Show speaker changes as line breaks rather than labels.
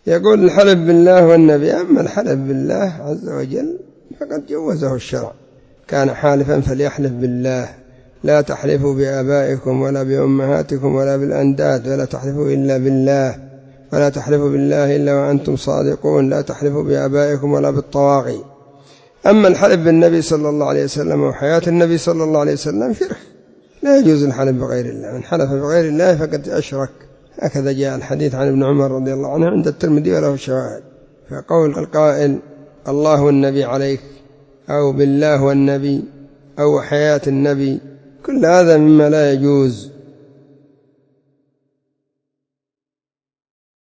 يقول الحلف بالله والنبي. أما الحلف بالله عز وجل فقد جوزه الشرع، كان حالفا فليحلف بالله. لا تحلفوا بآبائكم ولا بأمهاتكم ولا بالأنداد، ولا تحلفوا إلا بالله، ولا تحلفوا بالله إلا وأنتم صادقون، لا تحلفوا بآبائكم ولا بالطواغي. أما الحلف بالنبي صلى الله عليه وسلم وحياة النبي صلى الله عليه وسلم شرك، لا يجوز الحلف بغير الله. من حلف بغير الله فقد أشرك. هكذا جاء الحديث عن ابن عمر رضي الله عنه عند الترمذي وله شواهد. فقول القائل الله والنبي عليك، أو بالله والنبي، أو حياة النبي، كل هذا مما لا يجوز.